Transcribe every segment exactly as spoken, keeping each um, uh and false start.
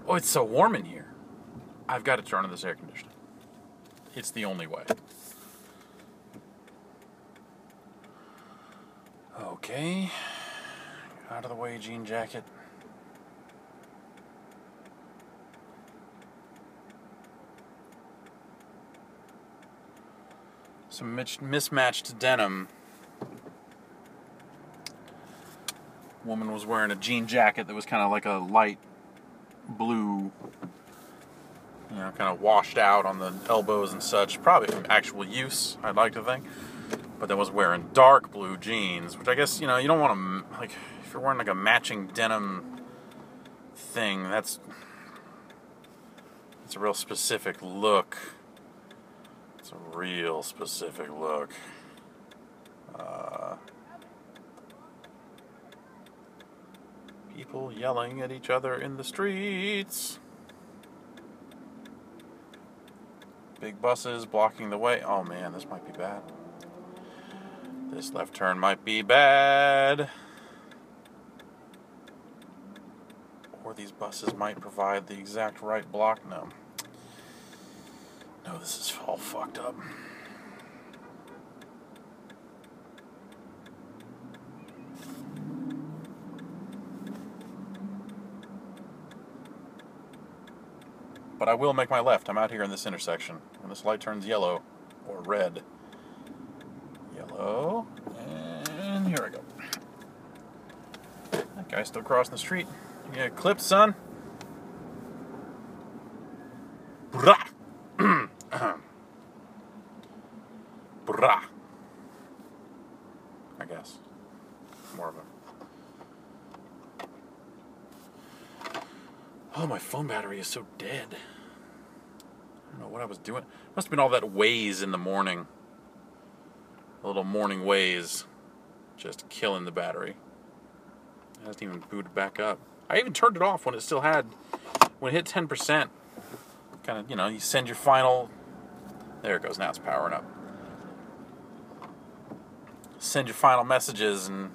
Oh, it's so warm in here. I've got to turn on this air conditioning. It's the only way. Okay. Out of the way, jean jacket. Some mismatched denim. Woman was wearing a jean jacket that was kind of like a light blue, you know, kind of washed out on the elbows and such, probably from actual use, I'd like to think. But then was wearing dark blue jeans, which I guess, you know, you don't want to, like, if you're wearing like a matching denim thing, that's, it's a real specific look. It's a real specific look. Uh, people yelling at each other in the streets. Big buses blocking the way. Oh man, this might be bad. This left turn might be bad. Or these buses might provide the exact right block. No. No, this is all fucked up. But I will make my left. I'm out here in this intersection. When this light turns yellow or red. Yellow. And here I go. That guy's still crossing the street. You get clipped, son? Brah! Brah. I guess. More of a... Oh, my phone battery is so dead. I don't know what I was doing. Must have been all that Waze in the morning. A little morning Waze. Just killing the battery. It hasn't even booted back up. I even turned it off when it still had... When it hit ten percent. Kind of, you know, you send your final... There it goes. Now it's powering up. Send your final messages and...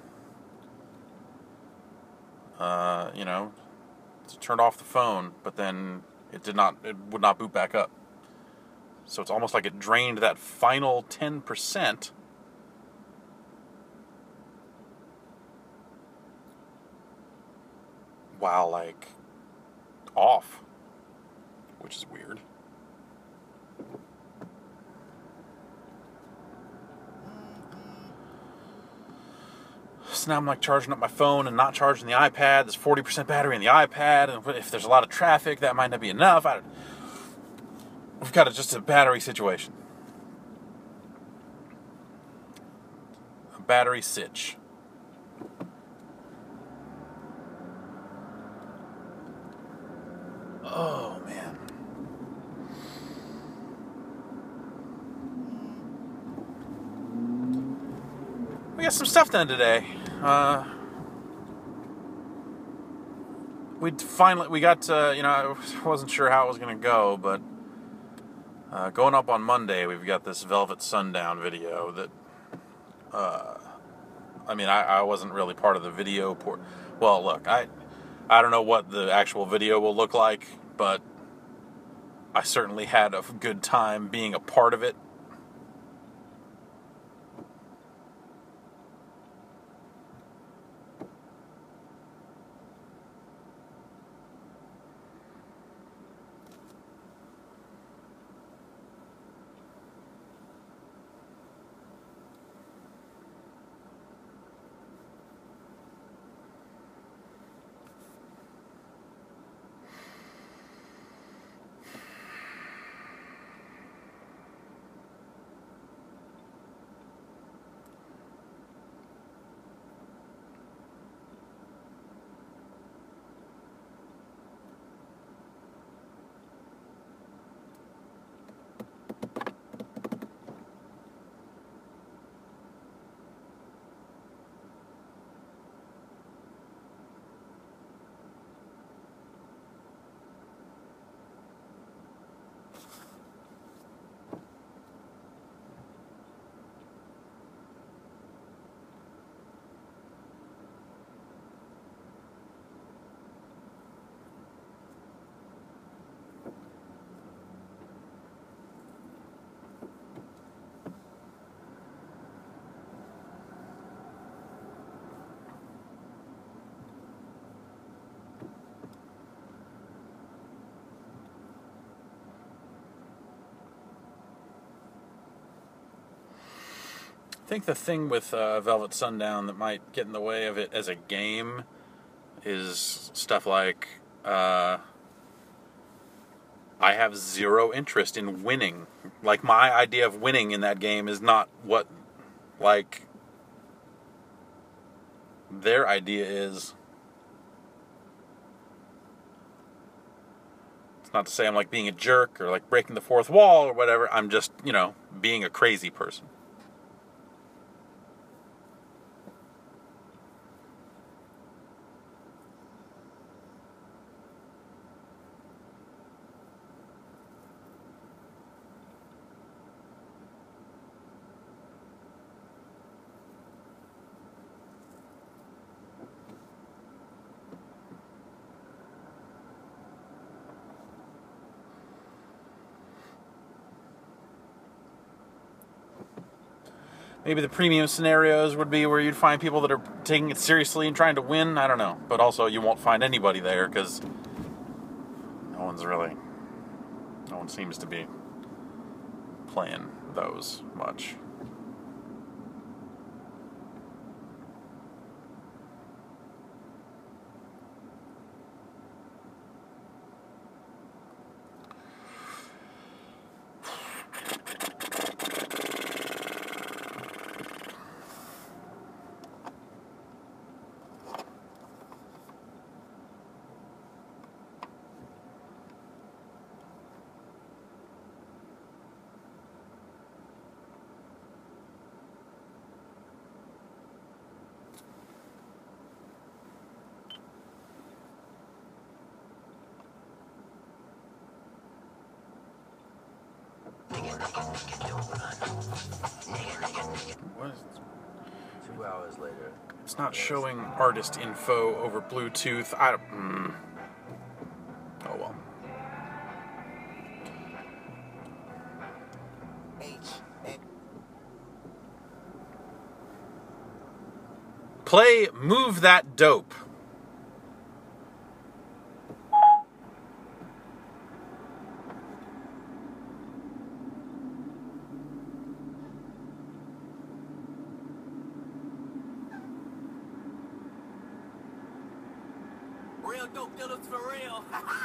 Uh, you know... Turned off the phone, but then it did not, it would not boot back up. So it's almost like it drained that final ten percent while like off, which is weird. So now I'm like charging up my phone and not charging the iPad. There's forty percent battery in the iPad, and if there's a lot of traffic, that might not be enough. I, we've got a, just a battery situation. A battery sitch. Oh, man. We got some stuff done today. Uh, we finally, we got, uh, you know, I wasn't sure how it was going to go, but uh, going up on Monday, we've got this Velvet Sundown video that, uh, I mean, I, I wasn't really part of the video port. Well, look, I, I don't know what the actual video will look like, but I certainly had a good time being a part of it. I think the thing with uh, Velvet Sundown that might get in the way of it as a game is stuff like uh, I have zero interest in winning. Like, my idea of winning in that game is not what, like, their idea is. It's not to say I'm, like, being a jerk or, like, breaking the fourth wall or whatever. I'm just, you know, being a crazy person. Maybe the premium scenarios would be where you'd find people that are taking it seriously and trying to win. I don't know. But also, you won't find anybody there because no one's really... No one seems to be playing those much. What is this? Two hours later. It's not showing artist info over Bluetooth. I don't... Mm. Oh, well. Play Move That Dope. Real dope dealers for real.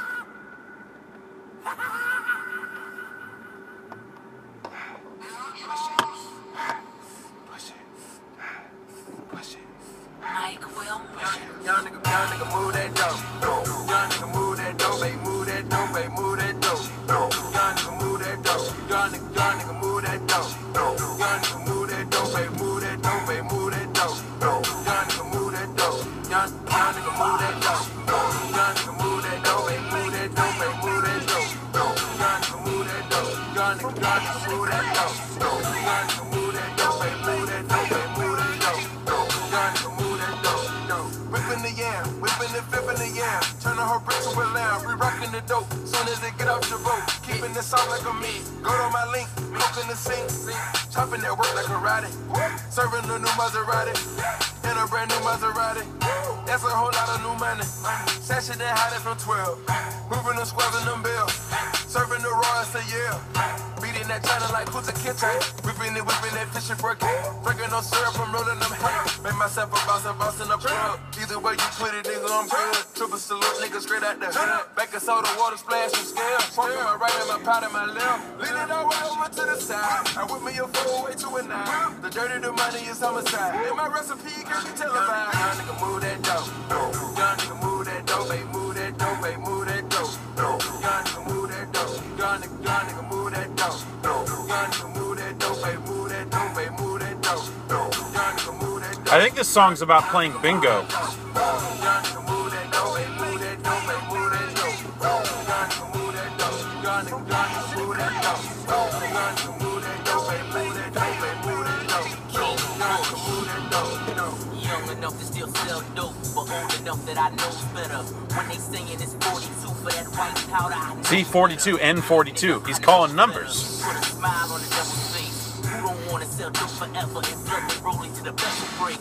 Mike Will. Young nigga, young nigga, move that dope. Young nigga, move that dope, baby, move that dope, baby, move that dope. Young nigga, move that dope. Young nigga, young nigga, move that dope. Young nigga, move that dope, baby, move that dope, baby, move that dope. Young nigga, move that dope. Young, young nigga, move that dope. Young nigga, move that dope, baby, move that dope, baby, move that dope. Young nigga, move that dope. Young nigga, young nigga, move that dope. Young nigga, move that dope, baby, move that dope, baby, move that dope. Young nigga, move that dope. Whipping the yam, whipping and flipping the yam. Turning her brick to a lamb, re-rocking the dope. Soon as they get off the boat, keeping it soft like a meat. Go to my link, cook in the sink. Chopping that work like karate. Serving a new Maserati. In a brand new Maserati. That's a whole lot of new money. Sashing and hiding from twelve. Moving them squares and them bills. Serving the Royals to Yale. Beating that China like Kuta Kitchen. Whipping it, whipping that fishing for a king. Drinking no syrup, I'm rolling them hay. Make myself a boss, a boss in the plug. Either way you put it, nigga, I'm good. Triple salute, nigga, straight out the hood. Baking soda, water splash, and scale. Smoking my right and my pot and my left. Lean it all way over to the side. I whip me a four way to a nine. The dirty, the money is homicide. And my recipe can be televised. Young nigga, move that dope. Young nigga, move that dope, baby, move that dope, baby, move that dope. Young nigga, move that dope. Young nigga, young nigga, move that dope. Young nigga, move that dope, baby, move that dope, baby, move that dope. Young nigga, move that dope. I think this song's about playing bingo. Young nigga, move that dope, baby, move that dope, baby, move that dope. Young nigga, move that dope. Young nigga, young nigga, move that dope. Young nigga, move that dope, baby, move that dope, baby, move that dope. Young nigga, move that dope. Young enough to still sell dope, but old enough that I know better. When they singing it's forty-two for that white powder. I know See, forty-two, N forty-two. He's calling numbers. Put a smile on the devil's face. Who don't wanna sell dope forever and flood the rolling to the vessel break?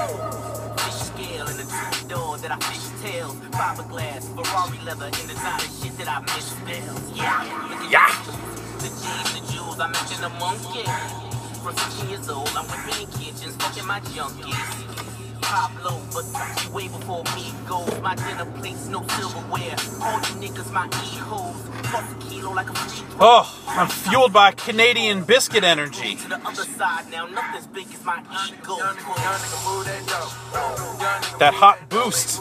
Fish scale in the two door that I fish tails. Fiberglass, Ferrari leather, and designer shit that I misspelled. Yeah, Yeah. the G's, the jewels, I mentioned the monkey. from sixteen years old. I'm whipping in kitchens, fucking my junkies. Pablo, but you way before me goes. My dinner plates, no silverware. All you niggas, my e-hoes. Plus a kilo like a free throw. Oh, I'm fueled by Canadian biscuit energy. To the other side now, nothing's big as my ego. That hot boost.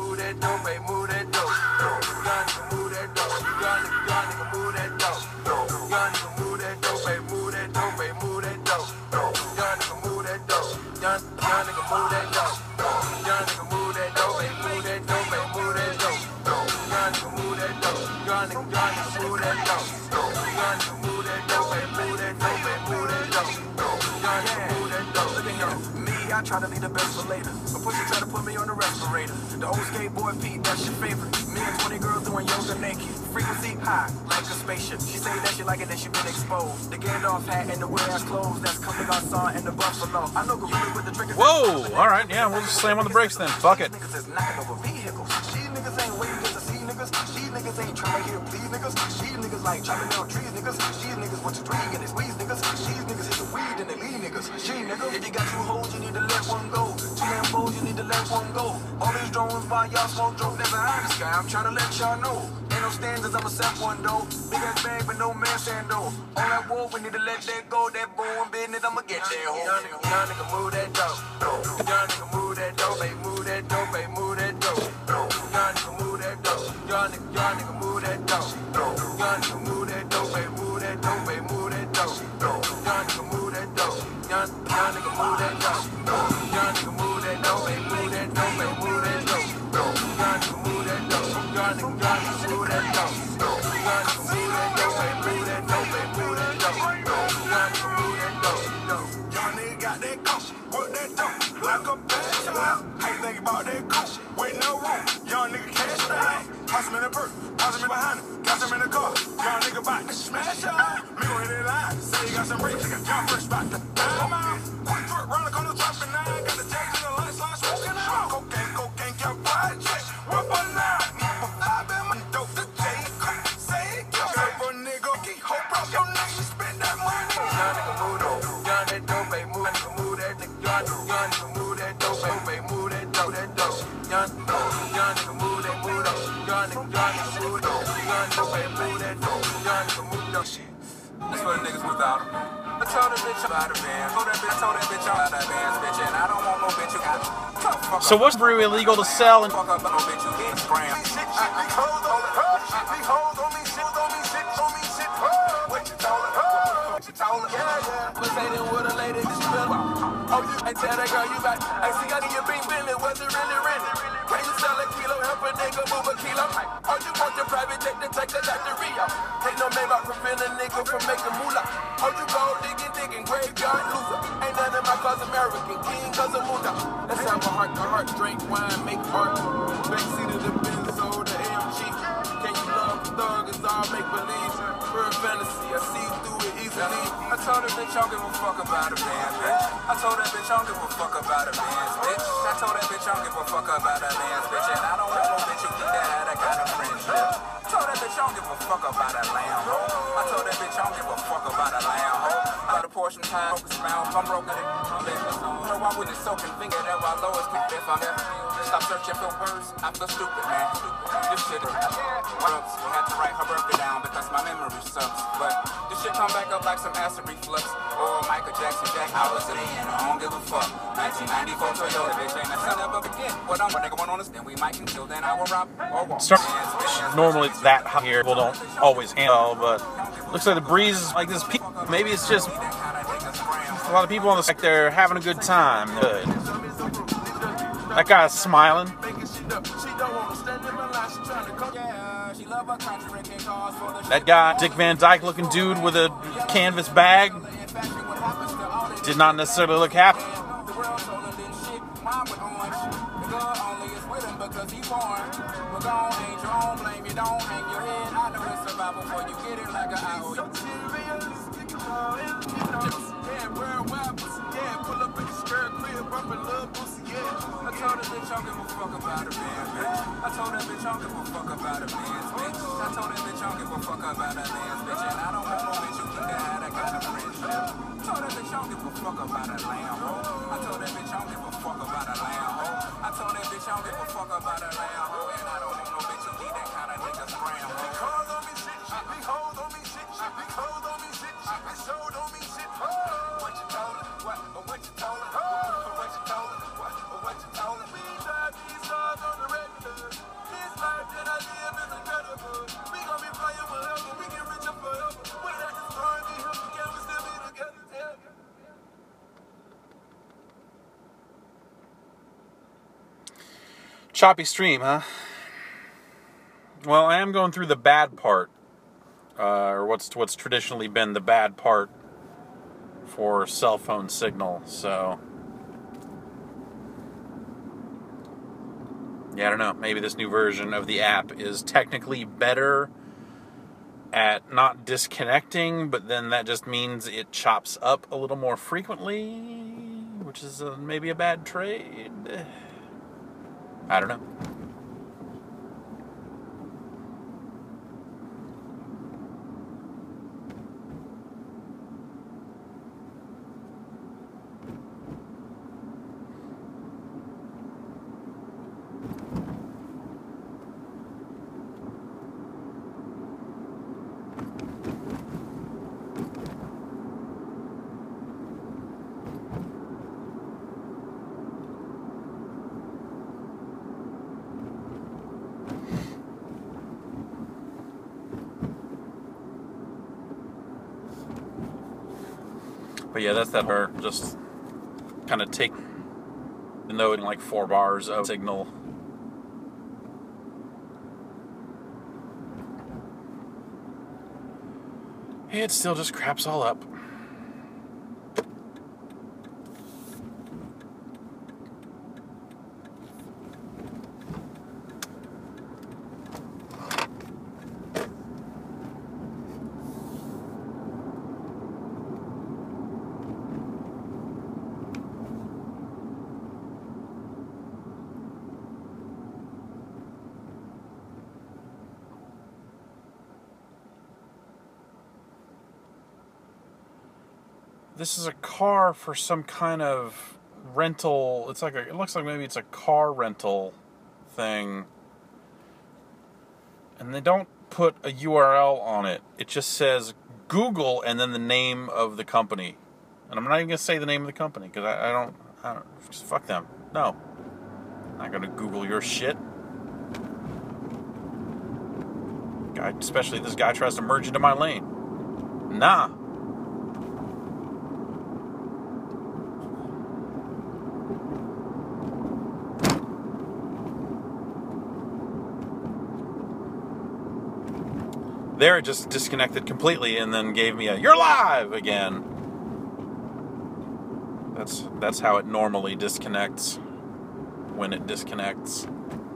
I try to be the best for later, but push try to put me on the respirator. The old skateboard Pete, that's your favorite. Me and twenty girls doing yoga naked. Frequency high, like a spaceship. She say that she like it, that she been exposed. The Gandalf hat and the wear ass clothes, that's coming outside and the buffalo. I know Gorilla with the trigger. Whoa! All right, yeah, we'll just slam on the brakes then. Fuck it. Niggas is knocking over vehicles. These niggas ain't waiting just to see niggas. These niggas ain't trying to hear please niggas. These niggas like chopping down trees niggas. These niggas want to drink and they squeeze niggas. These niggas hit the weed and they leave niggas. Gee nigga, if you got two hoes, you need to let one go. Two Lambos, you need to let one go. All these drones by y'all smoke drone never high in the sky. I'm trying to let y'all know. Ain't no standards, I'ma set one though. Big ass bag, but no man stand though. All that wolf, we need to let that go. That boom business, I'ma get that hoe. Young nigga, young nigga, move that dope. Young nigga, move that dope, baby, move that dope, baby, move that dope. Young nigga, move that dope. Young nigga, young nigga, move that dope. Young nigga, move that dope, baby, move that dope, baby, move that dope. Young nigga, move that dope. Young young nigga, move that dope. Young nigga, move that dope, baby, move that dope, baby, move that dope. Young nigga, move that dope. Young nigga, young nigga, move that dope. Young nigga, move that dope, baby, move that dope, baby, move that dope. Young nigga, move that dope. Young nigga got that coat, work that dope like a bad child. How you think about that coat? Wait, no room. Young nigga cash out. Toss him in the purse, toss him in behind him, catch him in the car. Young nigga bout to smash out. Me gon' hit that line, say you got some rich, young fresh bout to dime out. Quick trip round the corner, dropping nine, got the J's in the lunch line, smoking out. Cocaine, cocaine, count five checks, whip a nine, for five in my dope, the J, say it, yo. For a nigga, keep hope up, your nigga, spend that money. Young nigga move that, young that dope, baby, move that, move that, young nigga move that dope, baby, move that dope, that dope. Young, young nigga move that, move that, young nigga, young nigga move that, young nigga, baby, move that dope, young nigga move that shit. That's what the niggas without him. I told that bitch about a band. Told that bitch, I told that bitch about that band's bitch, and I don't want no bitch who got. So what's brew illegal to sell? And Fuck up no bitch who get scrammed. Shit, shit, these hoes on me, shit, these hoes on me, shit on me, shit on me, shit. What you told her? What you told her? Yeah, yeah. Let's say then with a lady, this feel. Oh, you ain't tell that girl you got. I see I need your big Bentley, was it really rented? Can you sell a kilo, help a nigga move a kilo? Oh, you want your private jet to take the doctor Rio? Take no name out from feeling a nigga from making moolah. Oh, you go digging, digging, graveyard loser. Ain't none of my cause American, king cause of moolah. Let's have a heart to heart, drink wine, make art. Backseat of the Benzo, the A M G. Can you love the thug? It's all make believe. Pure fantasy, I see through it easily. I told that bitch I don't give a fuck about a man, bitch. I told that bitch I don't give a fuck about a man's bitch. I told that bitch I don't give a fuck about a man's bitch. And I don't want no bitch who think that had that kind of friendship. I told that bitch I don't give a fuck about a lamb hoe. I told that bitch I don't give a fuck about a lamb hoe. Got a portion time, focus round, I'm broke at it. No, I wouldn't soaking finger that while lowest kick if I'm there. Stop searching for words, I feel stupid, man. This shit is what else? I had to write her birthday down because my memory sucks. But this shit come back up like some acid reflux. Or Michael Jackson, Jack, I was in, I don't give a fuck. nineteen ninety-four Toyota, bitch, ain't nothing ever begin. What I'm nigga want on us, then we might until then I will rob or walk. start, normally it's that hot here. People don't always handle, but looks like the breeze is like this. Pe- Maybe it's just a lot of people on the side. They're having a good time. Good. That guy's smiling. That guy, Dick Van Dyke looking dude with a canvas bag, did not necessarily look happy. I told that bitch I don't give a fuck about a man, bitch. I told that bitch I don't give a fuck about a man's bitch. I told that bitch I don't give a fuck about a man's bitch. And I don't want no bitch who think that had that kind of friendship. I told that bitch I don't give a fuck. fuck about a lamb hoe. I told that bitch I don't give a fuck about a lamb hoe. I told that bitch I don't give a fuck about a lamb hoe. And I don't want no bitch who be that kind of nigga scram. Big cars on me shit, big hoes on me shit, big hoes on me shit, big shows on me shit. What you told her? What? What you told her? What you told her? What? What you told her? We drive these cars on the regular. This life that I live is incredible. We gon' be flying forever. We get rich up forever. When I just burn me up, can we still be together? Tell me. Choppy stream, huh? Well, I am going through the bad part, uh, or what's what's traditionally been the bad part for cell phone signal. So, yeah, I don't know. Maybe this new version of the app is technically better at not disconnecting, but then that just means it chops up a little more frequently, which is uh, maybe a bad trade. I don't know. But yeah, that's that her just kind of take the note in like four bars of signal. It still just craps all up. This is a car for some kind of rental. It's like a, it looks like maybe it's a car rental thing. And they don't put a U R L on it. It just says Google and then the name of the company. And I'm not even going to say the name of the company because I, I don't, I don't, just fuck them. No. I'm not going to Google your shit. Guy, especially this guy tries to merge into my lane. Nah. There, it just disconnected completely and then gave me a "you're live" again. That's that's how it normally disconnects when it disconnects.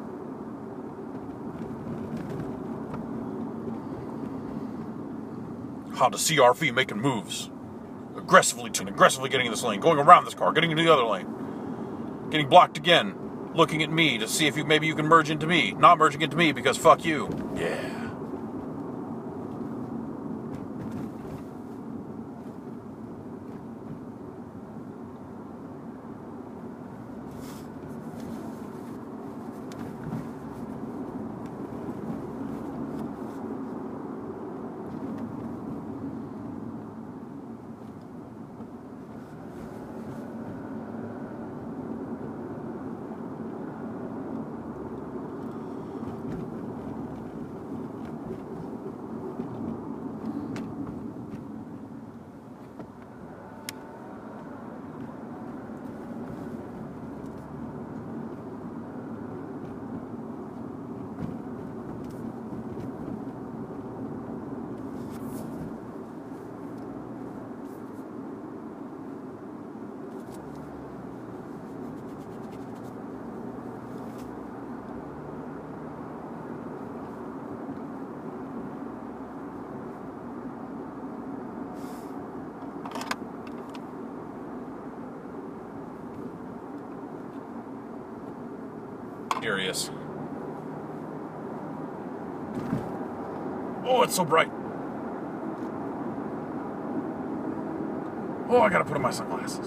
Honda C R V making moves, aggressively, aggressively getting in this lane, going around this car, getting into the other lane, getting blocked again, looking at me to see if you maybe you can merge into me, not merging into me because fuck you. Yeah. Furious. Oh, it's so bright. Oh, I gotta put on my sunglasses.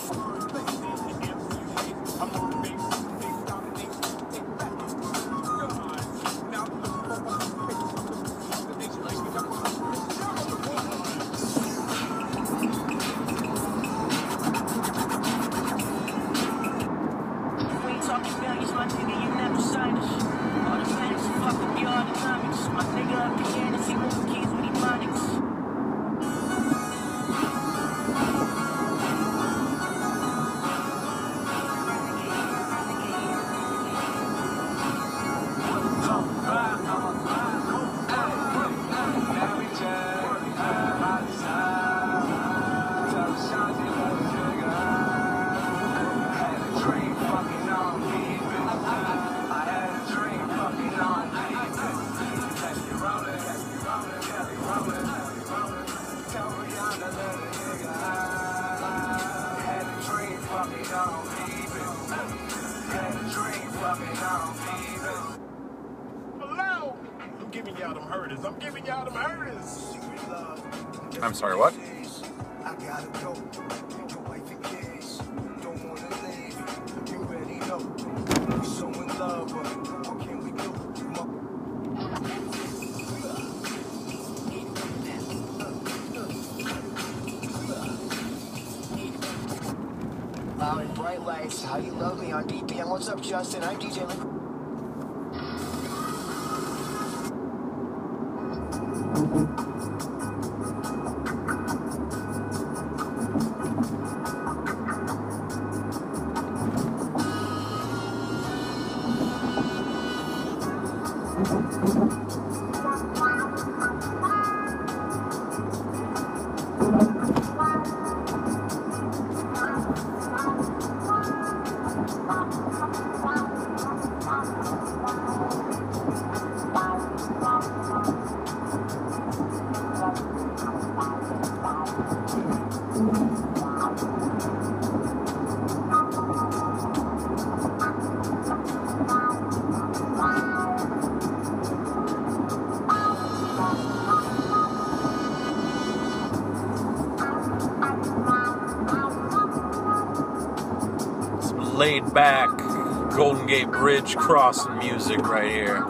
Hello! I'm giving y'all them herders. I'm giving y'all them herders. I'm sorry, what? I gotta go. Your wife and kids don't wanna leave. You already know. We so in love, but what can we do? Loud and bright lights, how you love me on D P M. What's up, Justin? I'm D J Liquid. Laid back Golden Gate Bridge crossing music right here.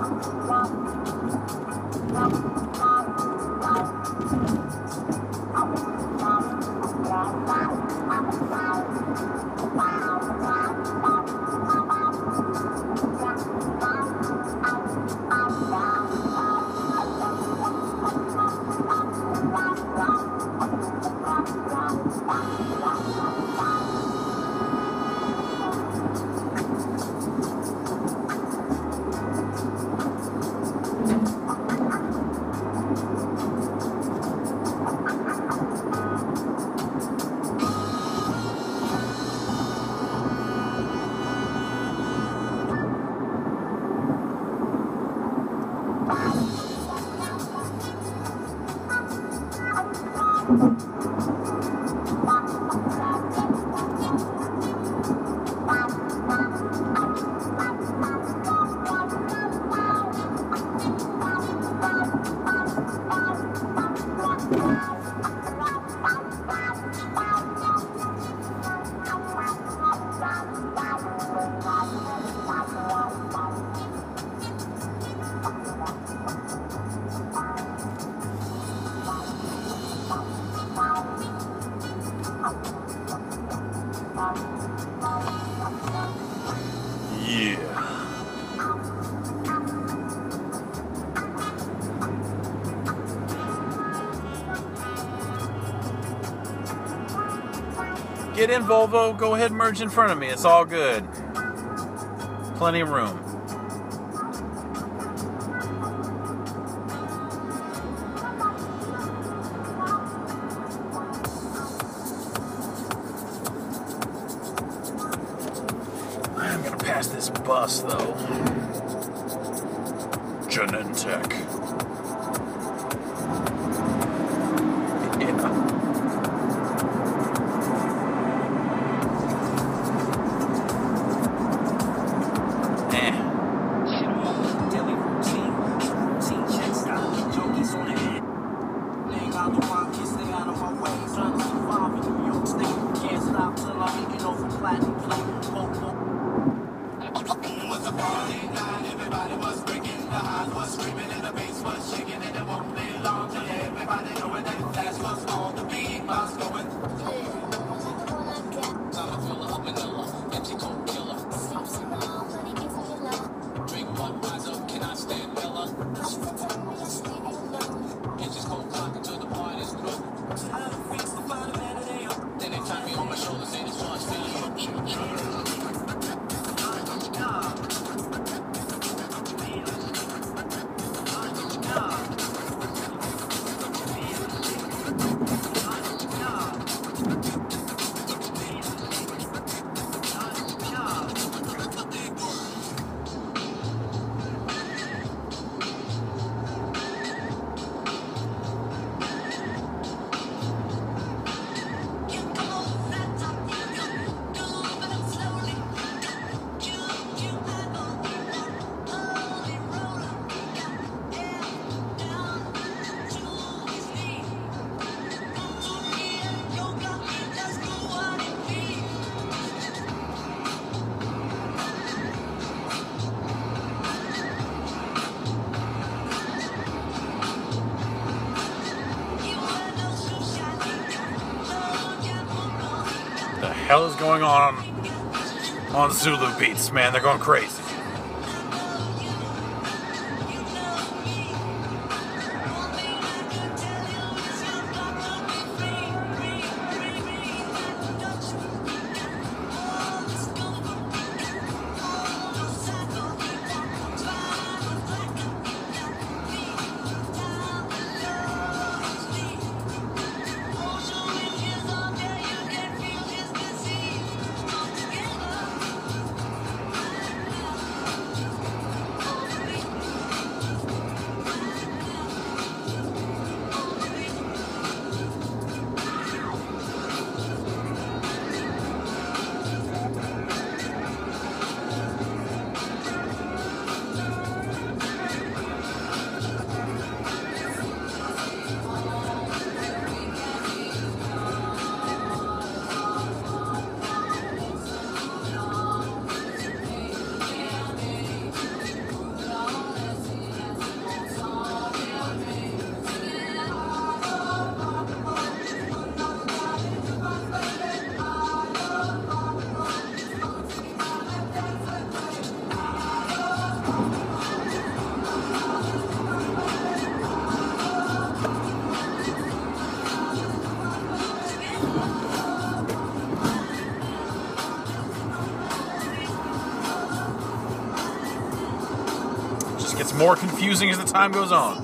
Get in, Volvo. Go ahead and merge in front of me. It's all good. Plenty of room. I'm gonna pass this bus, though. Genentech. Yeah. Stay out of my way, trying to survive. hell is going on on Zulu Beats, man? They're going crazy. Gets more confusing as the time goes on.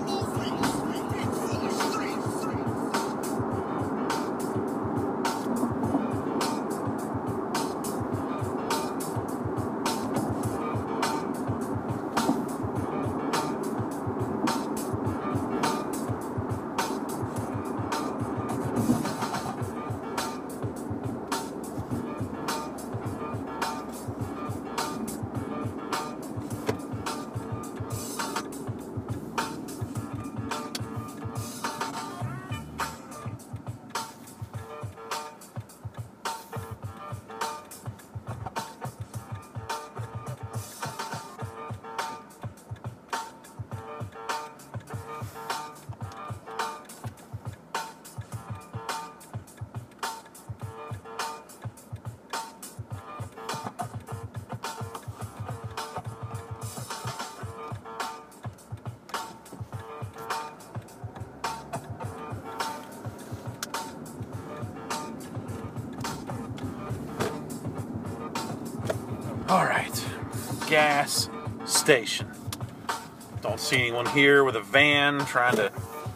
All right, gas station. Don't see anyone here with a van trying to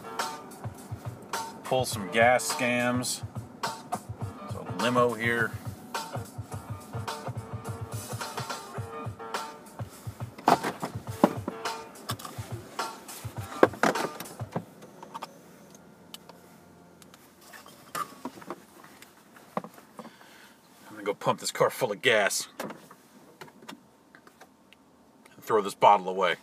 pull some gas scams. There's a limo here. I'm gonna go pump this car full of gas. Throw this bottle away.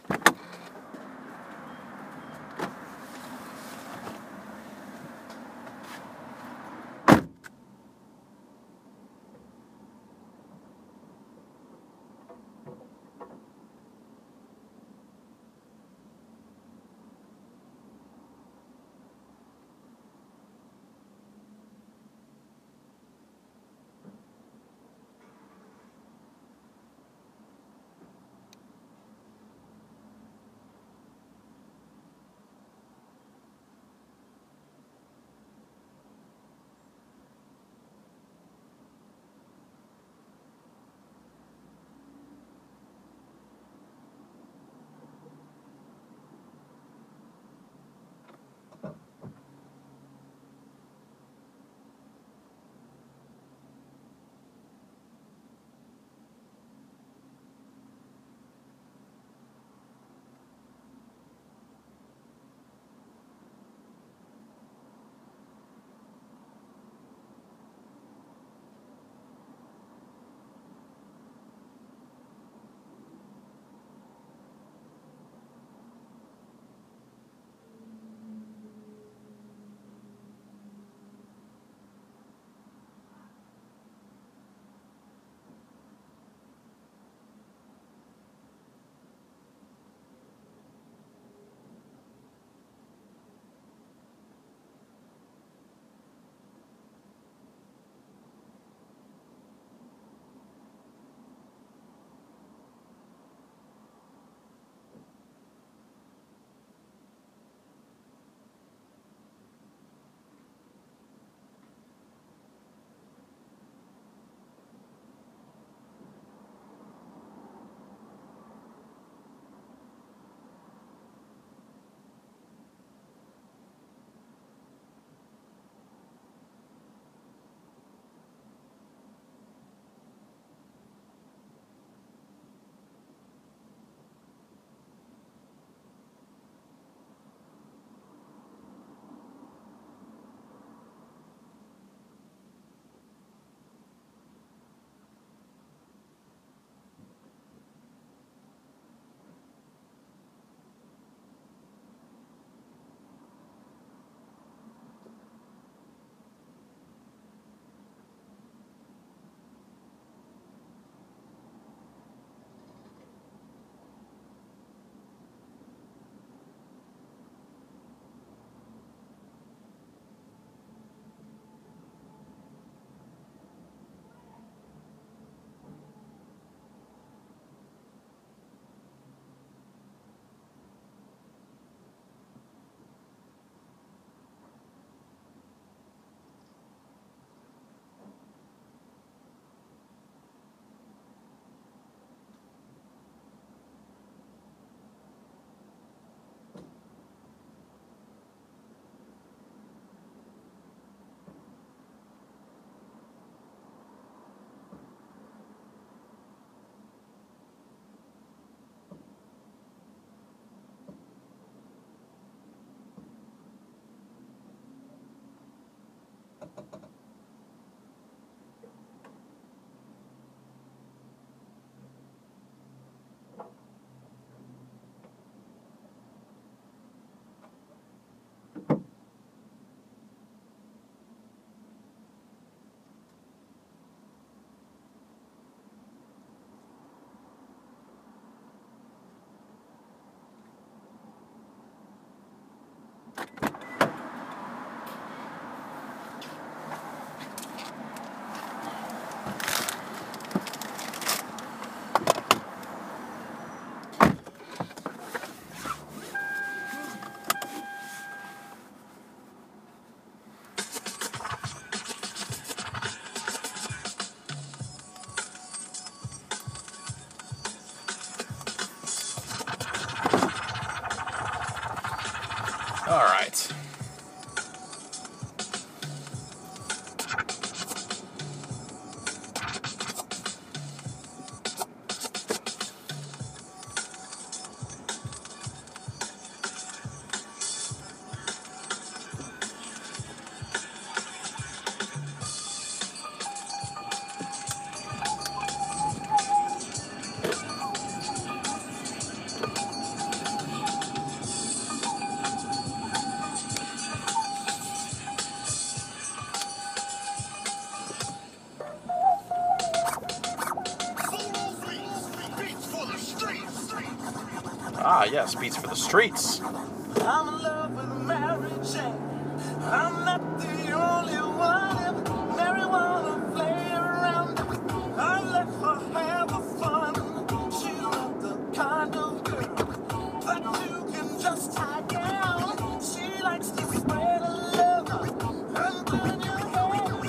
Ah, yes, beats for the streets. I'm in love with Mary Jane. I'm not the only one. Marijuana play around. I let her have a fun. She's not the kind of girl that you can just tie down. She likes to spread a love and turn your head around.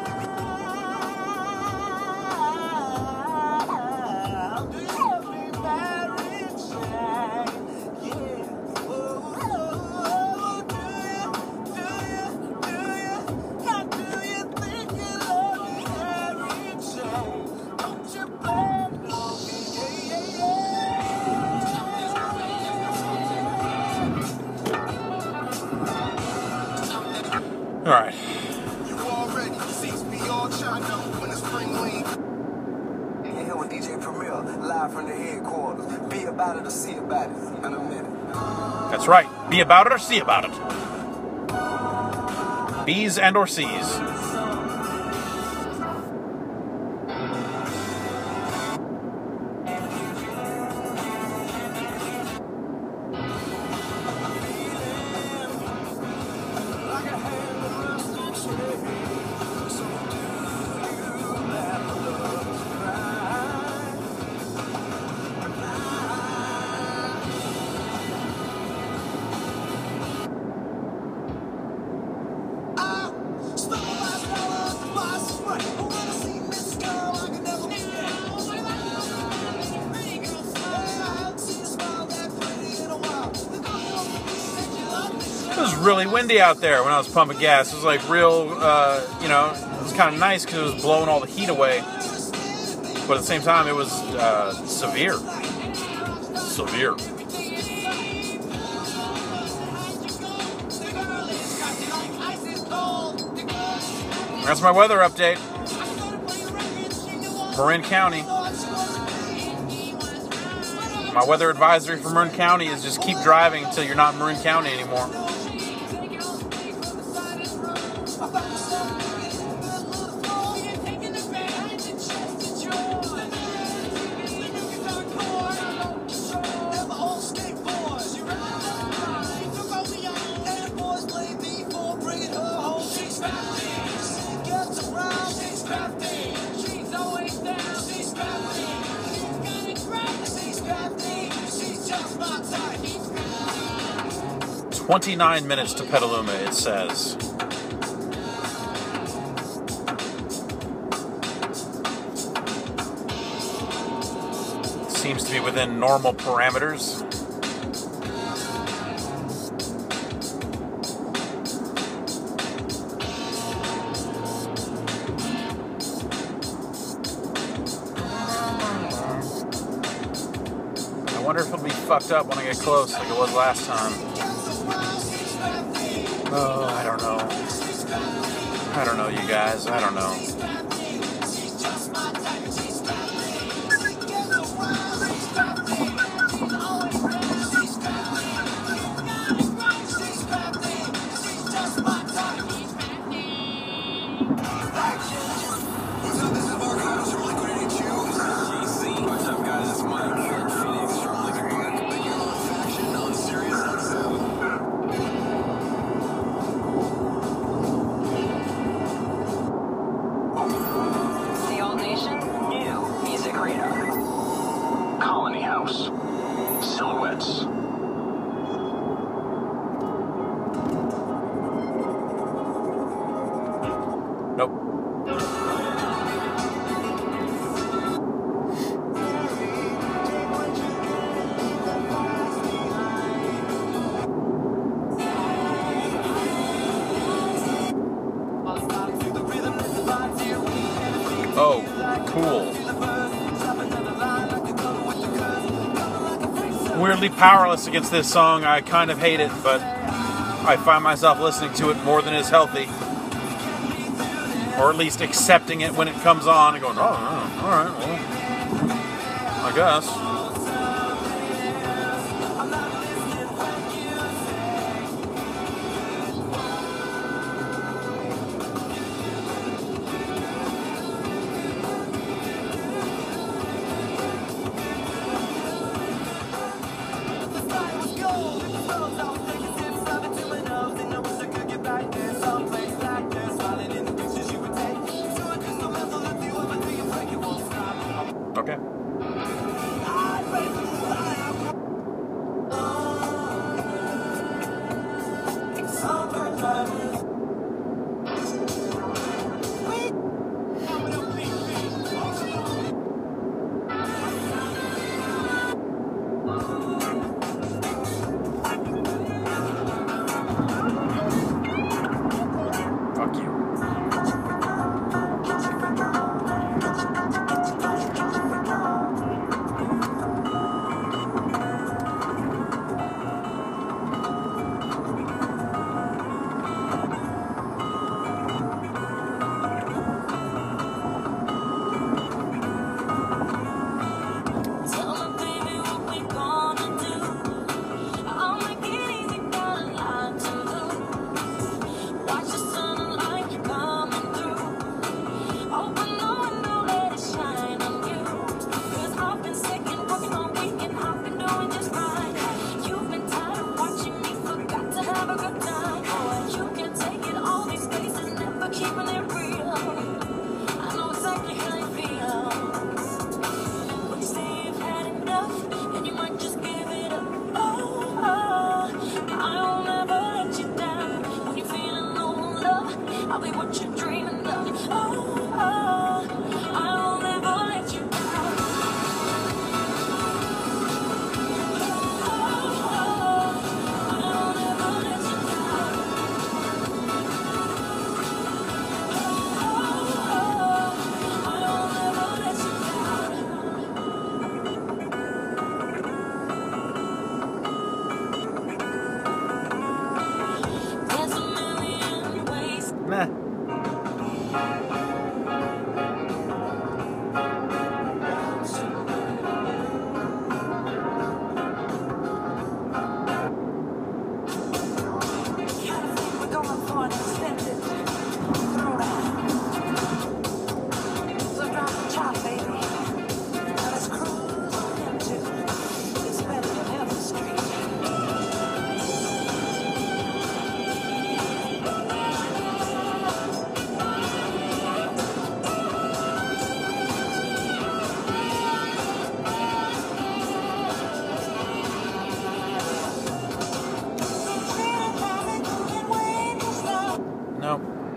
Do you love me, Mary Jane? Yeah. Oh, do you, do you, do you, how do you think you love me, Mary Jane? Don't you blame me, yeah, yeah, yeah. All right. You already seats be all China when the spring leaves. You're here with D J Premier, live from the headquarters. Be about it or see about it in a minute. That's right. Be about it or see about it. B's and or C's. It was really windy out there when I was pumping gas. It was like real, uh, you know, it was kind of nice because it was blowing all the heat away. But at the same time, it was uh, severe. Severe. That's my weather update. Marin County. My weather advisory for Marin County is just keep driving until you're not in Marin County anymore. twenty-nine minutes to Petaluma, it says. Seems to be within normal parameters. I wonder if it'll be fucked up when I get close like it was last time. Oh, I don't know. I don't know, you guys. I don't know. What's up, this is Mark Hodges from Liquid eighty-two. G C. What's up, guys? It's Mike here, Phoenix from Liquid Rock. But you're on Faction on Sirius X M. The All Nation New Music Radar. Colony House. Silhouettes. Nope. Oh, cool. Weirdly powerless against this song. I kind of hate it, but I find myself listening to it more than is healthy. Or at least accepting it when it comes on and going, oh, oh alright, well, I guess. okay. Fuck you. Tell me, baby, what we gonna do? I'll make it easy, got a lot to lose. Watch the sunlight coming through. Open the window, let it shine on you. 'Cause I've been sick and working all week and I've been doing just fine. You've been tired of watching me, forgot to have a good time. Boy, you can take it all these places, never keeping it real. I know exactly how you feel. But you say you've had enough, and you might just give it up. Oh, oh, I'll never let you down. When you're feeling low on love, I'll be what you're dreaming of. Oh, oh, I'll never let you down. Oh, oh, I'll never let you down. Oh, oh, I'll never let you down. There's a million ways. Meh. We're going for an extended throwdown. So drop the top, baby. Now let's cruise on into this better than ever street. No.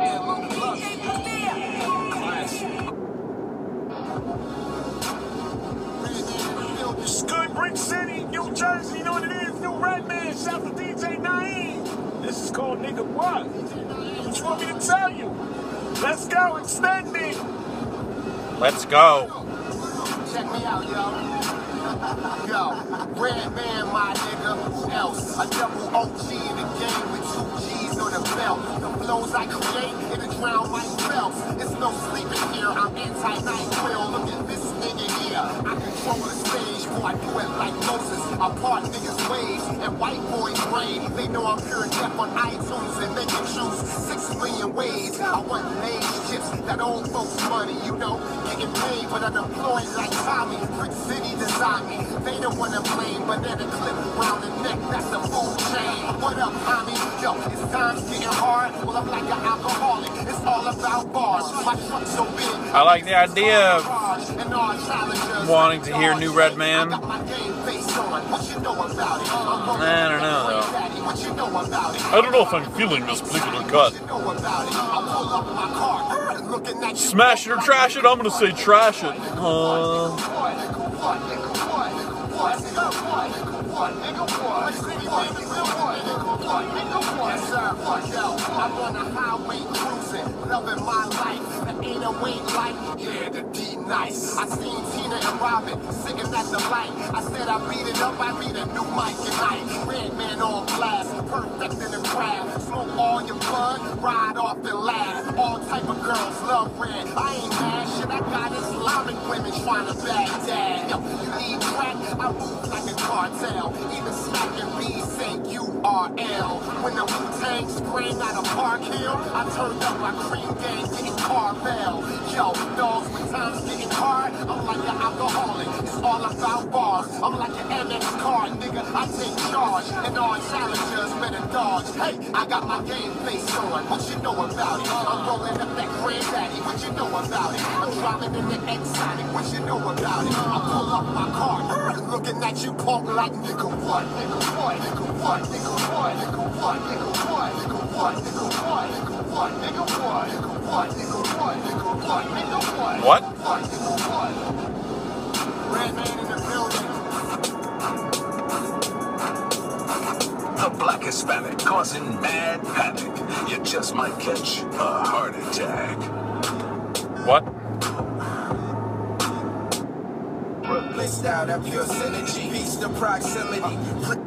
It's good, Brick City, New Jersey, you know what it is? New Redman, shout to D J Naeem. This is called Nigga What? What you want me to tell you? Let's go, extend it. Let's go. Check me out, yo. Yo, Red Man, my nigga. Who else? A double O G in the game with two G's on the belt. The flows I create, it'll drown myself. It's no sleeping here, I'm anti-NyQuil. Look at this nigga here. I control the stage, boy, I do it like Moses. I part niggas' ways and white boys' brain. They know I'm pure death on iTunes and they can choose six million ways. I want lage chips, that old folks' money, you know. Getting paid, but unemployed like Tommy. Brick City designed me. They don't wanna blame, but they're the clip around the neck. That's the food chain. What up, homie? Yo, it's time's getting hard. Well, I'm like an alcoholic. It's all about bars. My truck's so big. I like the idea of And all challengers. wanting to hear New Redman. I got my game face on. What you know about it? I'm I don't know, though. What you know about it? I don't know if I'm feeling this particular cut. What you know about it? I pull up my car. Looking at you. Smash it or trash it? I'm gonna say trash it. Uh, I'm on a highway cruising, loving my life. The eight oh eight light, yeah, the D nice. I seen Tina and Robin singing at the light. I said I beat it up, I beat a new mic tonight. Red Man on glass, perfect in the craft. Smoke all your blood, ride off and laugh. All type of girls love red. I ain't mad shit, I got Islamic women trying to Baghdad. Yo, you need crack? I move like a cartel. Even smacking B, say U R L. When the Wu-Tang sprang out of Park Hill, I turned up my cream gang, getting car Carvel. Yo, dogs, when times getting hard, I'm like an alcoholic. It's all about bars. I'm like an M X card, nigga. I take charge, and all challengers better dodge. Hey, I got my game face on. What you know about it? I'm rolling up that granddaddy. What you know about it? I'm driving in the exotic. What you know about it? I pull up my car, looking at you, punk like nigga what? Nigga what? Nigga what? Nigga what? Nigga what? Nigga what? Nigga what? Nigga what? Nigga what? Nigga what? Nigga what? Nigga what? Nigga what? Nigga what? What? What? Nigga what? Red man in the building. The black Hispanic causing mad panic. You just might catch a heart attack. What? Blissed out of pure synergy, peace to proximity.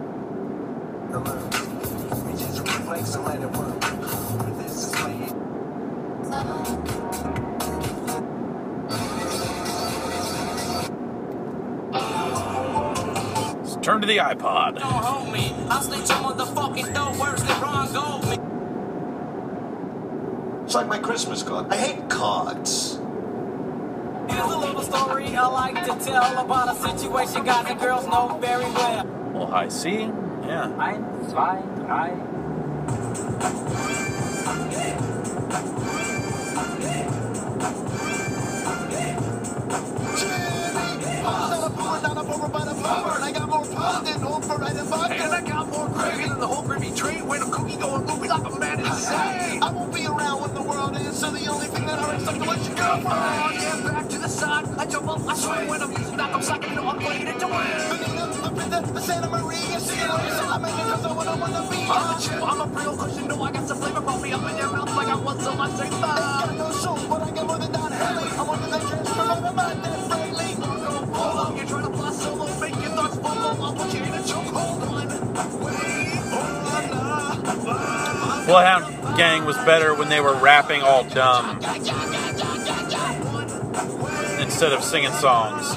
Reflex and let it work. This is my Let's turn to the iPod. Don't hold me. I'll snitch your motherfucking door worse than Ron Goldman. It's like my Christmas card. I hate cards. Here's a little story I like to tell about a situation guys and girls know very well. Well, high C. Yeah. Eins, zwei, drei. And I got more crazy than the whole Grimmy train when a cookie going movie like a man insane. I won't be around when the world ends, so the only thing that hurts is to let you go. Oh, yeah, back to the side. I jump up, I swing when I'm using that. I'm sucking, you know I'm playing it to win. The Santa Maria, see it I'm in it because I wanna wanna be. I'm a chip, I'm a real cushion, know I got some flavor for me up in your mouth like I want some I say five. I got no soul, but I get more than Don Henley. I want to transfer my mind that freely. Go polo, you're trying to fly solo, make your thoughts follow. I'll put you in a chokehold. Bloodhound Gang was better when they were rapping all dumb instead of singing songs.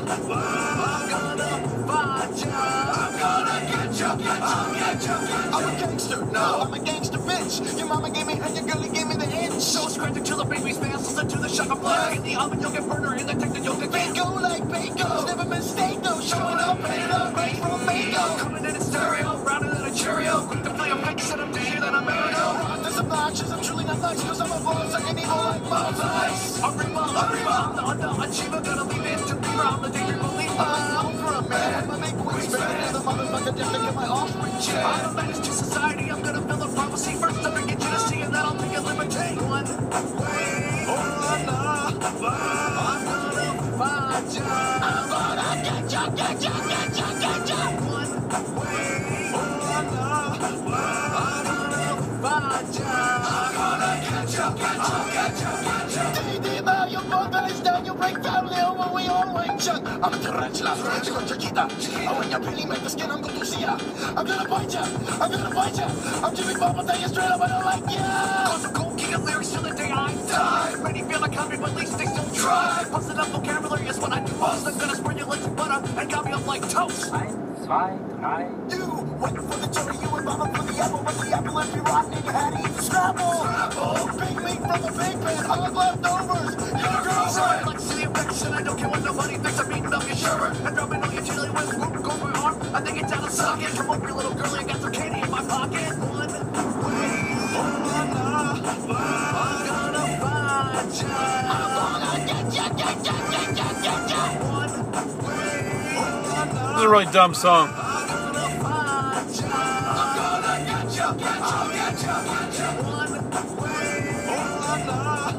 I'm a gangster, no, I'm a gangster bitch. Your mama gave me and your girlie gave me the inch. So scratch till the baby's fast, listen to the shock of blood. In the oven, you'll get burner, in the tank, then you'll get Bingo like Bingo, never mistake though. Showing up, paid up, right from Mango. Coming in a stereo, rounder than a Cheerio. Quick to play a fake, set up to hear that I'm Mario. This obnoxious, I'm truly not nice, cause I'm a boss, I can evil like Mount Ice. Arriba, arriba, I'm the underachiever, gonna leave it to Libra, I'm the daydream believer. I'm for a man, my make wings better than the motherfucker just to get my offspring check. I don't manage to society, I'm gonna fill a pharmacy first, I'm gonna get you to see, and then I'll take a liberty. One way or another, I'm gonna find you. I'm gonna get you, get you, get you, get you. One way or another, I'm gonna find you. I'm gonna get you, get you, get you, get you. Your mother is down, you break family over, we all like Chuck. I'm a tarantula, you got Chiquita. Oh, when you're peeling back the skin, I'm going to see ya. I'm gonna bite ya, I'm gonna bite ya. I'm Jimmy Bob, I'll tell you straight up, I don't like ya. Cause I'm cold king of lyrics till the day I die. Many feel like comedy, but at least they still try. Busted up vocabulary is what I do most. I'm gonna spread your legs with butter and got me up like toast. Eins, zwei, drei. You waiting for the cherry, you and Mama for the apple, but the apple if you rotten, you had to eat the scrabble. Scrabble, big meat from the big man, hog leftovers. Your girl's right. Like city affection, I don't care what nobody thinks. I'm beating up your shirt and dropping all your chili with whoop, go my arm. I think it's out of socket. Come over, your little girlie, I got some candy in my pocket. One way or another, I'm gonna find ya. I'm gonna get ya, get ya, get ya, get ya. One way or another. This is a really dumb song. I'm gonna find ya. I'm gonna get ya, get ya, get ya, get ya. One way or another, I'm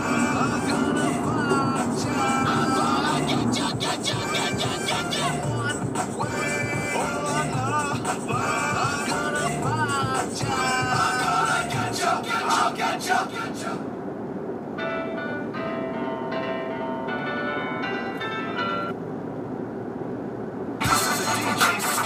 gonna find ya. I'm gonna get ya, get ya, get ya, get ya. One way or another, I'm gonna find ya. I'm gonna get ya, get ya, get ya, get ya. This is a D J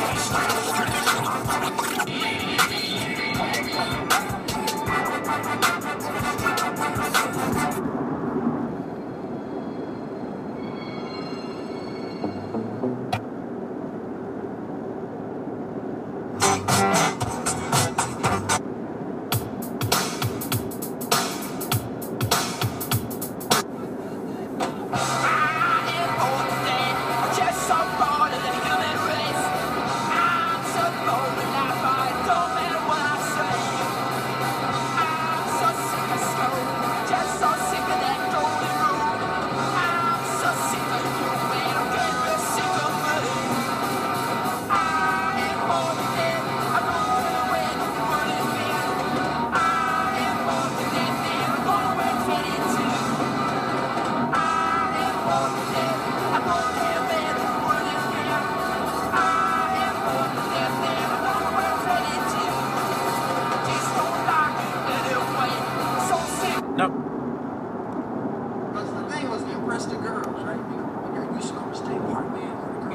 interested girls, right? You, you, you should go stay part, man.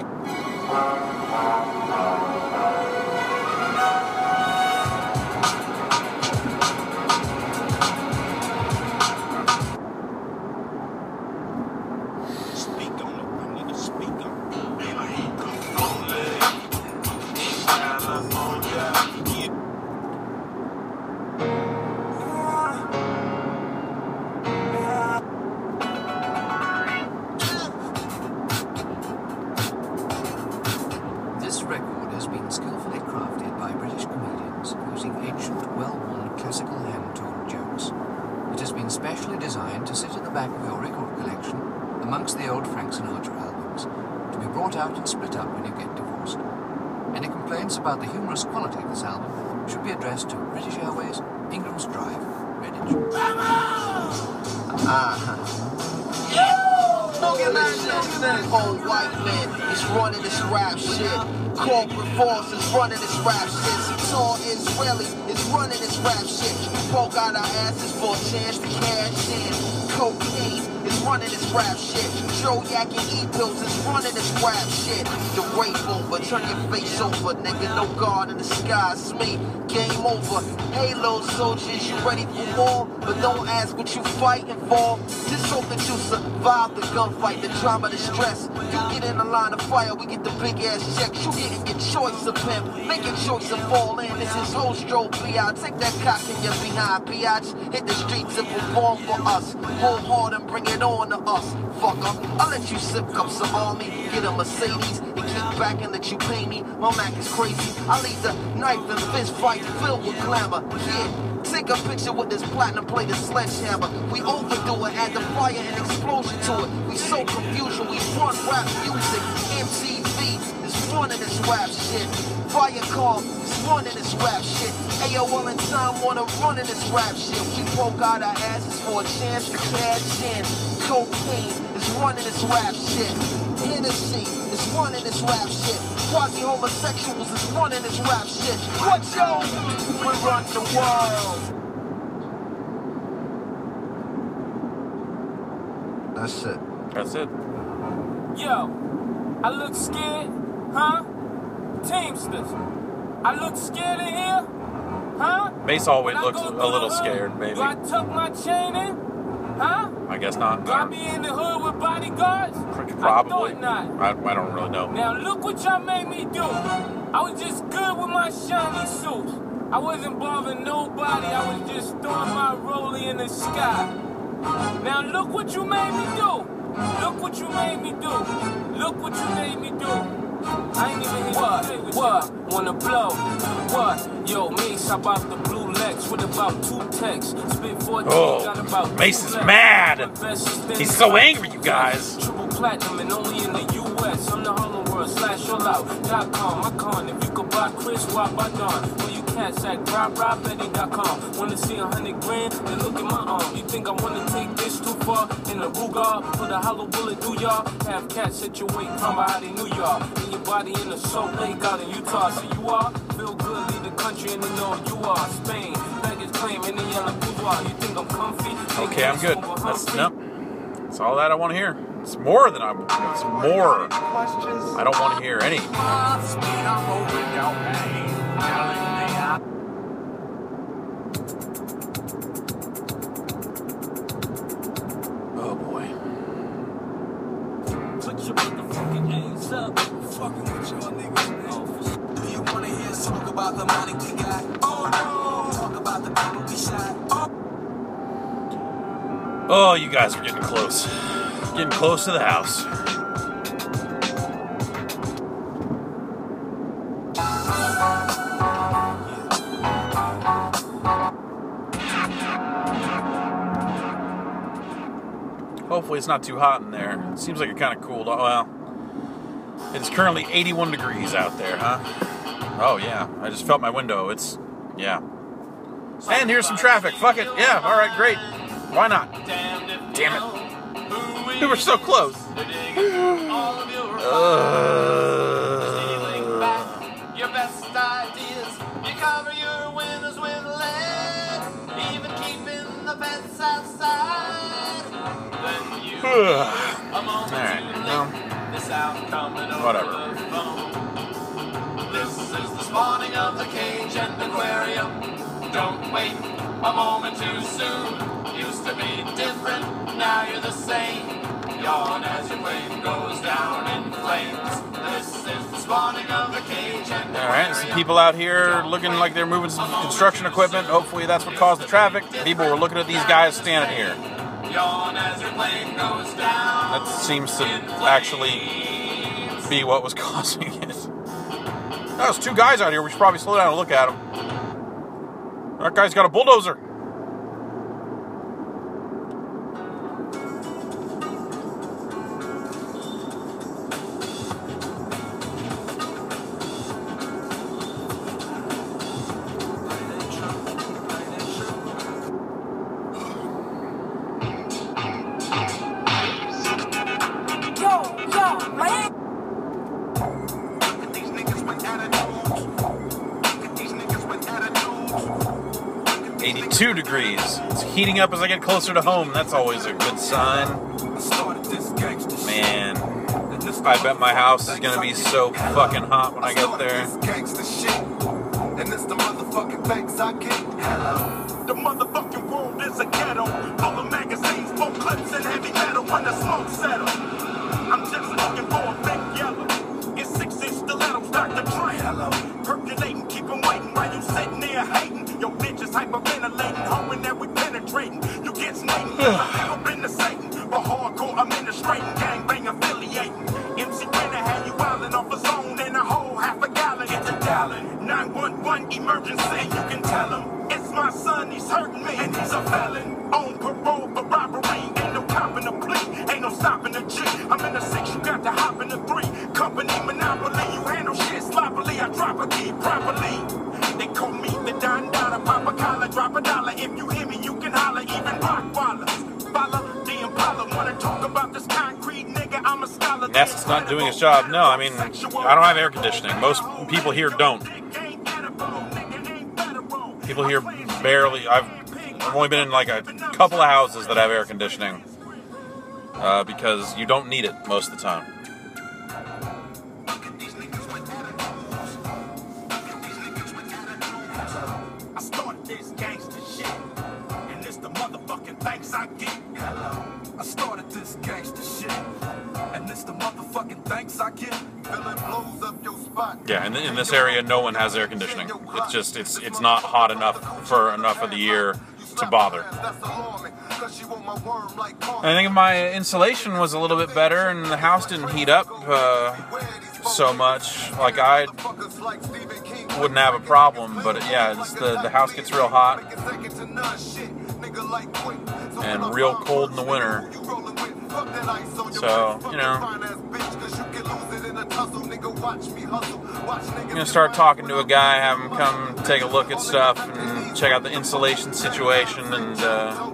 Specially designed to sit at the back of your record collection amongst the old Frank Sinatra albums, to be brought out and split up when you get divorced. Any complaints about the humorous quality of this album should be addressed to British Airways, Ingram's Drive, Redditch. Uh-huh. Look at that, look at that. Old white man is running this rap shit. Corporate force is running this rap shit. Tall Israeli is running this rap shit. We broke out our asses for a chance to cash in. Cocaine is running this rap shit. Joe Yak and E-Pills is running this rap shit. The rainbow, but turn your face over, nigga. No God in the sky, it's me. Game over. Hey, little soldiers, you ready for war? But don't ask what you fighting for. Just hope that you survive the gunfight, the trauma, the stress. You get in the line of fire, we get the big ass checks. You getting your choice of pimp, make your choice of fall in. This is Hostro P I. Take that cock in your behind, P-I-H. Hit the streets and perform for us. Pull hard and bring it on to us. Fucker, I'll let you sip cups of army, get a Mercedes, and keep back and let you pay me. My Mac is crazy. I leave the knife and fist fight filled with glamour. Kid, take a picture with this platinum plated sledgehammer. We overdo it, add the fire and explosion to it. We so confusion, we run rap music. M T V is running this rap shit. Firecall is running this rap shit. A O L and Time Warner running this rap shit. We broke out our asses for a chance to cash in. Cocaine is running this rap shit. Hennessy is running this rap shit. Quasi-homosexuals is running this rap shit. What yo? We run the world. That's it. That's it. Yo, I look scared, huh? Teamsters, I look scared in here, huh? Mace always looks a little scared, baby. Do I tuck my chain in, huh? I guess not. Do I be in the hood with bodyguards? Probably. I thought not. I, I don't really know. Now look what y'all made me do. I was just good with my shiny suits. I wasn't bothering nobody. I was just throwing my rollie in the sky. Now look what you made me do. Look what you made me do. Look what you made me do. I ain't even here what, to play with what? You. Wanna blow? What? Yo, Mace, I bought the blue Lex with about two texts. Spit fourteen, oh, got about Mace is mad. He's so angry, you guys. Triple platinum and only in the U S I'm the Harlem World slash all out. Dot com, my con. If you could buy Chris, why buy Don? Where you cats at rob rob betty dot com. Wanna see a hundred grand? Then look at my arm. You think I wanna take this too far? In the Ruger, put a hollow bullet through y'all. Have cats at your weight, from how they New York. In your body in the Salt Lake out in Utah. So you are feel good, leave the country and they know you are. Spain, baggage claim in the yellow boudoir. You think I'm comfy? Okay, I'm good. That's no. That's all that I want to hear. It's more than I. It's more. I don't want to hear any. Oh boy. Put your motherfucking hands up. Fucking with y'all niggas, man. Do you wanna hear us talk about the money we got? Oh no. Talk about the people we shot. Oh. Oh, you guys are getting close. Getting close to the house. Hopefully it's not too hot in there. It seems like it kind of cooled off. Well, it's currently eighty-one degrees out there, huh? Oh, yeah. I just felt my window. It's, yeah. And here's some traffic. Fuck it. Yeah, all right, great. Why not? Damn it. We were so close. Your best ideas, you cover your windows with lead, even keeping the pets outside. Then you Whatever. This is the spawning of the cage and aquarium. Don't wait a moment too soon. Used to be different, now you're the same. Yawn as your plane goes down in flames. This is the spawning of the cage and All right, some people out here looking like they're moving some construction equipment. Hopefully that's what caused the traffic. People were looking at these guys standing here. yawn as your plane goes down. That seems to actually be what was causing it. There's two guys out here. We should probably slow down and look at them. That guy's got a bulldozer. eighty-two degrees. It's heating up as I get closer to home. That's always a good sign. Man, I bet my house is gonna be so fucking hot when I get there. And it's the motherfucking thanks I get. The motherfucking world is a ghetto. Full of magazines, full clips, and heavy metal when the smoke settles. I'm just looking for a big yellow. It's six-inch stilettos, Doctor Dre. Hello. Percolating, keep 'em waiting while you sitting there hating. Your bitch is hyperventilating, hoping that we penetrating. You get snaking, I've been to Satan. For hardcore administrating, gangbang affiliating. M C Renner had you wildin' off a zone and a whole half a gallon. Get the dialing. nine one one emergency, you can tell him. It's my son, he's hurting me, and he's a felon. On parole for robbery, ain't no copping a plea, ain't no stopping a G. I'm in the six, you got to hop in the three. Company monopoly, you handle shit sloppily. I drop a key properly. They call me the Don Dada, pop a collar, drop a dollar. If you hear me, you can holler, even rock wallers. Follow the Impala, wanna talk about this concrete nigga, I'm a scholar. Nest's not doing his job. No, I mean, I don't have air conditioning. Most people here don't. People here barely, I've, I've only been in like a couple of houses that have air conditioning. Uh, because you don't need it most of the time. I started this gangster shit, and it's the motherfucking thanks I get. I started this gangster shit, and it's the motherfucking thanks I get. Feeling blows up your spot. Yeah, in, in this area, no one has air conditioning. It's just, it's it's not hot enough for enough of the year to bother. I think my insulation was a little bit better, and the house didn't heat up uh, so much. Like, I wouldn't have a problem, but yeah, it's the, the house gets real hot and real cold in the winter. So, you know, I'm gonna start talking to a guy, have him come take a look at stuff and check out the insulation situation, and uh,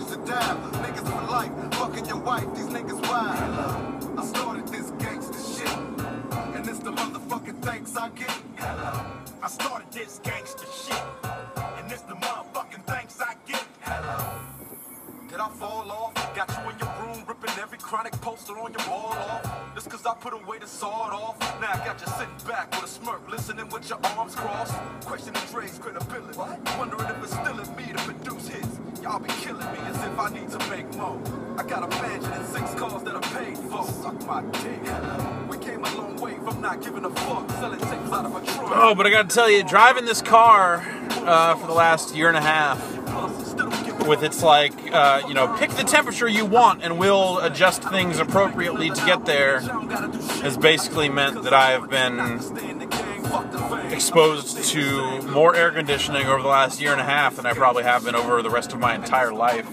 I started this gangster shit, and it's the motherfucking thanks I get. I started this gangster shit, and it's the motherfucking thanks I get. Did I fall off? Got you in your room, ripping every chronic poster on your wall off. Just cause I put away the sawed off. Now I got you sitting back with a smirk, listening with your arms crossed. Questioning Dre's credibility. Wondering if it's still in me to produce hits. Y'all be killing me as if I need to make more. I got a mansion and six cars that I paid for. Suck my dick. We came a long way from not giving a fuck, selling tapes out of a trunk. oh, but I gotta tell you, driving this car uh, for the last year and a half, with its like, uh, you know, pick the temperature you want and we'll adjust things appropriately to get there, has basically meant that I have been exposed to more air conditioning over the last year and a half than I probably have been over the rest of my entire life.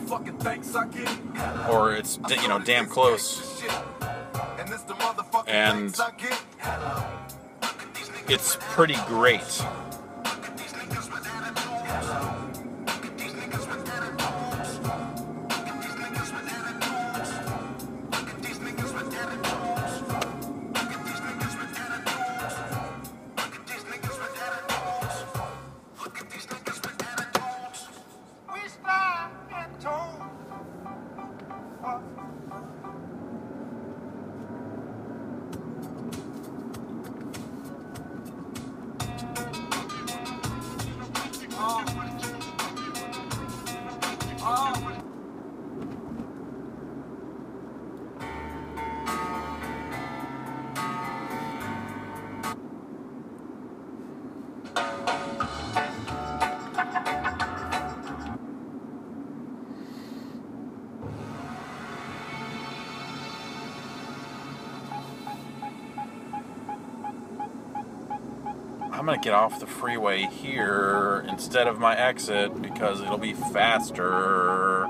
Or it's, you know, damn close. And it's pretty great. I'm gonna get off the freeway here instead of my exit because it'll be faster.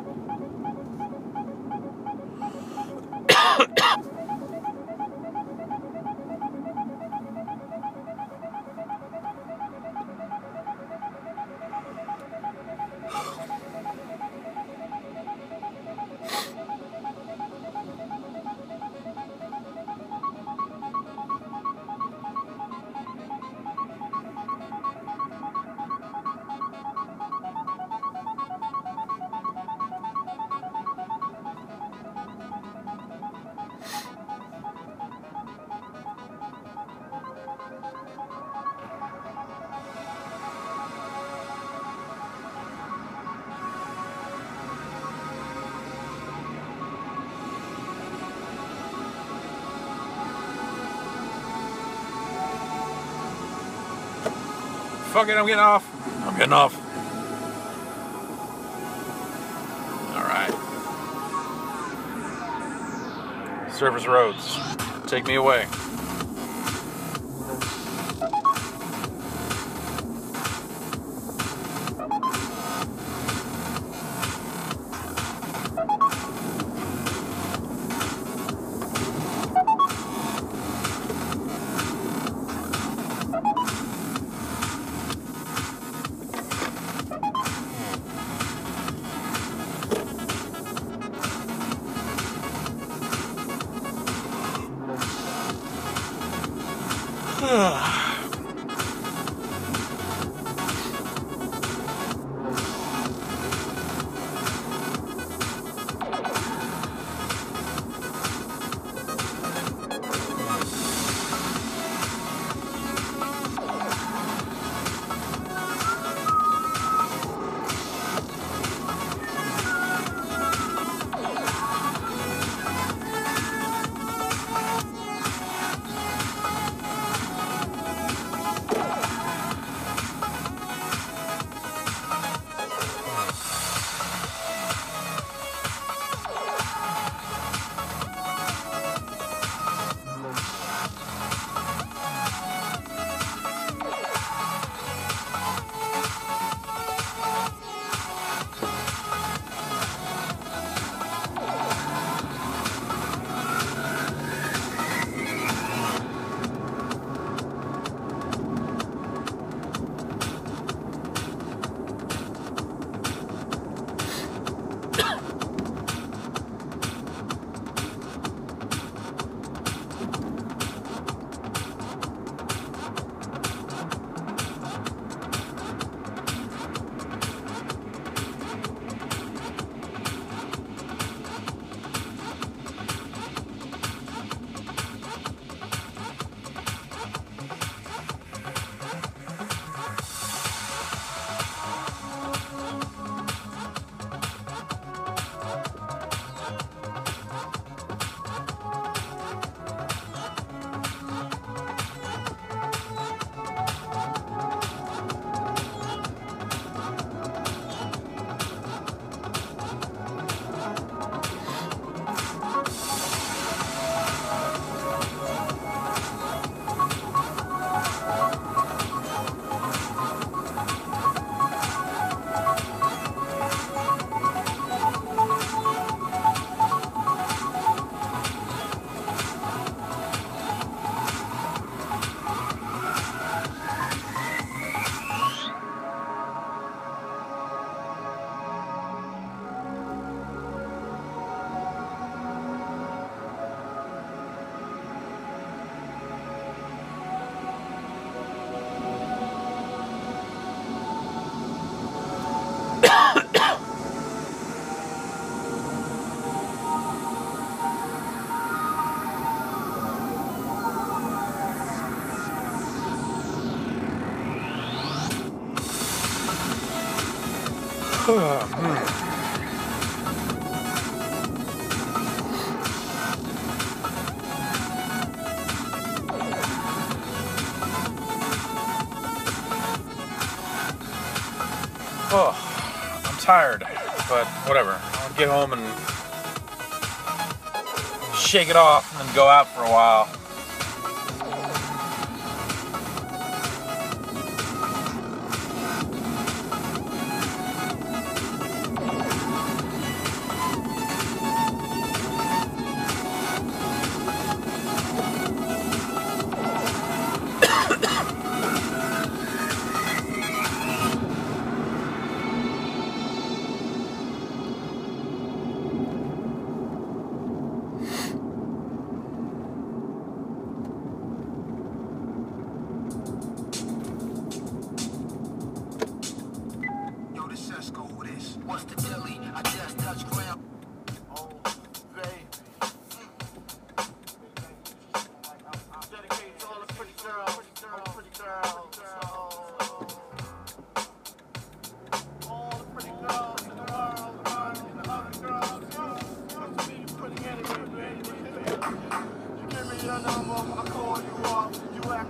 Fuck it, I'm getting off. I'm getting off. Alright. Service roads. Take me away. Oh, I'm tired, but whatever. I'll get home and shake it off and then go out for a while.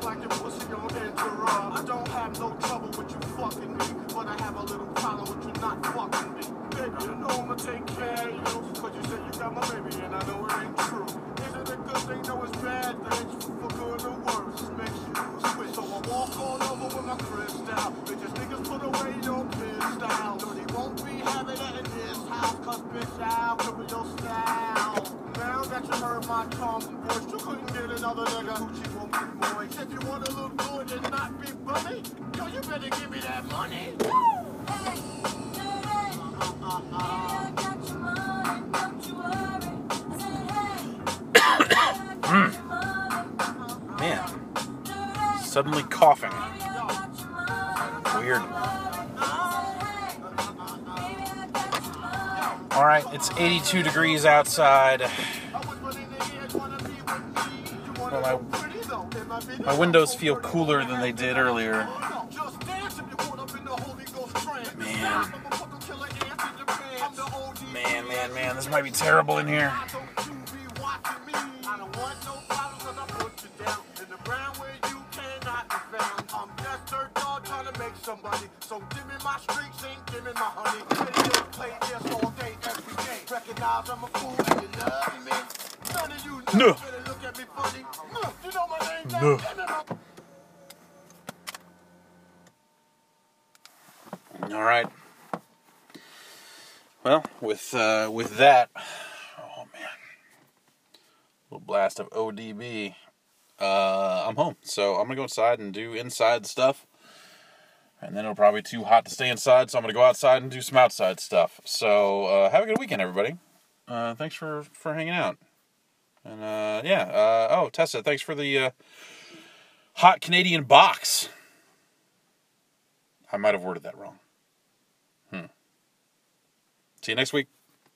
like your pussy on Andorra. I don't have no trouble with you fucking me, but I have a little problem with you not fucking me. Baby, you know I'ma take care of you, cause you say you got my baby and I know it ain't true. Is it a good thing? No, it's bad things. For good or worse, just makes you switch. So I walk on over with my crystal. Bitches, niggas put away your pistol. No, they won't be having it in this house, cause bitch, I'll cover your style. Now that you heard my tongue voice, you couldn't get another nigga. Gucci won't be moist. If you want to look good and not be bummy, yo, you better give me that money. Man, suddenly coughing. Weird. All right, it's eighty-two degrees outside. Well, my, my windows feel cooler than they did earlier. Man. Man, man, man, this might be terrible in here. Somebody, so give me my streaks and give me my honey. Play this all day, every day. Recognize I'm a fool and you love me. None of you no. better look at me funny. No, you know my name. No. All right. Well, with uh, with that, oh man, little blast of O D B. Uh, I'm home, so I'm gonna go inside and do inside stuff. And then it'll probably be too hot to stay inside, so I'm going to go outside and do some outside stuff. So, uh, have a good weekend, everybody. Uh, thanks for, for hanging out. And, uh, yeah. Uh, oh, Tessa, thanks for the uh, hot Canadian box. I might have worded that wrong. Hmm. See you next week.